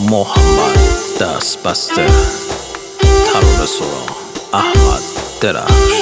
محمد دست بسته، ترور سرا احمد درخش.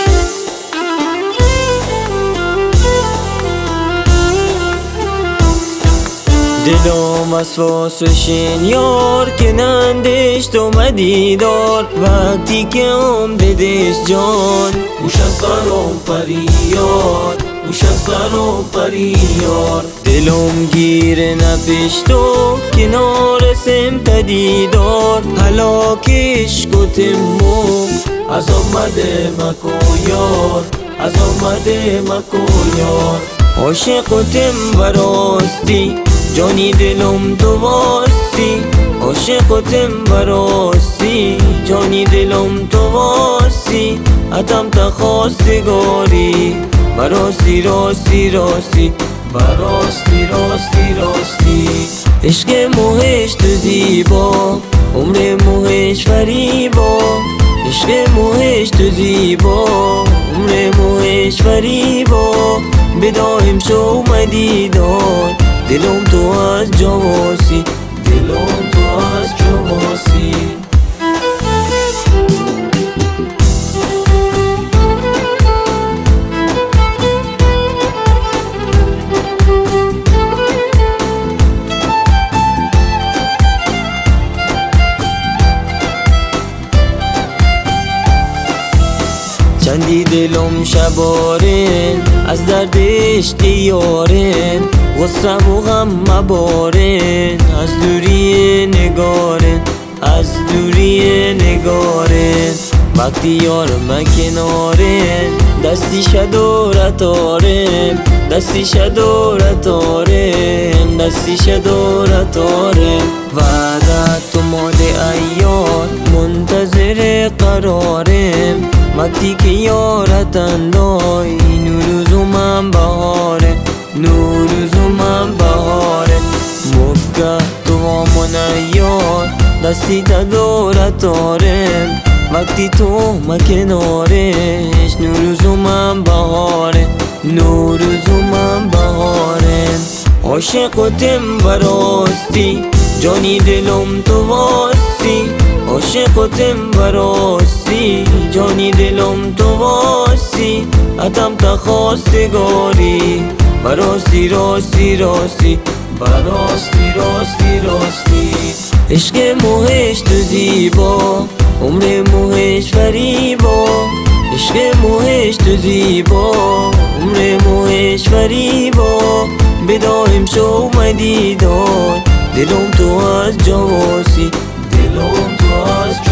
دلم از واسشین یار که نندشت اومدی دار، وقتی که هم بدش جان گوش از سرم پریار، گوش از سرم پریار. دلم گیر نپشت و کنارسم پدیدار، هلاکش کتمو از آمده مکو یار، از آمده مکو یار. عاشقتم براستی جانی دلم تو واستی، عاشقتم براستی جانی دلم تو واستی. اتم تا خواستگاری براستی راستی راستی، براستی راستی راستی. عشق موهش تو زیبا، عمر موهش فریبا. عشق موهش تو زیبا، عمر موهش فریبا. بدایم شو اومدی دار، دلم تو از جواسی، دلم تو از جواسی. چندی دلم شبارن از درد عشق یارن، غصه و غم مبارن از دوری نگارن، از دوری نگارن. وقتی یار من کنارن دستیش دورت آرم، دستیش دورت آرم، دستیش دورت آرم. وعدت تو مال ایار منتظر قرارم، وقتی که یارت اندای نوروز من بهاره، نوروز من بهاره. مگه تو من یار دستی تا دورت آرم، وقتی تو ما کنارش نوروز من بهاره، نوروز من بهاره. عاشقتم براستی جانی دلم تو واستی، عاشقتم براستی جانی دلم تو واستی. اتم تا خواستگاری براستی راستی راستی، براستی راستی راستی. عشق موهش تو زیبا، عمر موهش فریبا. عشق موهش تو زیبا، عمر موهش فریبا. بدایم شو اومدی دار، دلم تو از جواسی، دلم تو از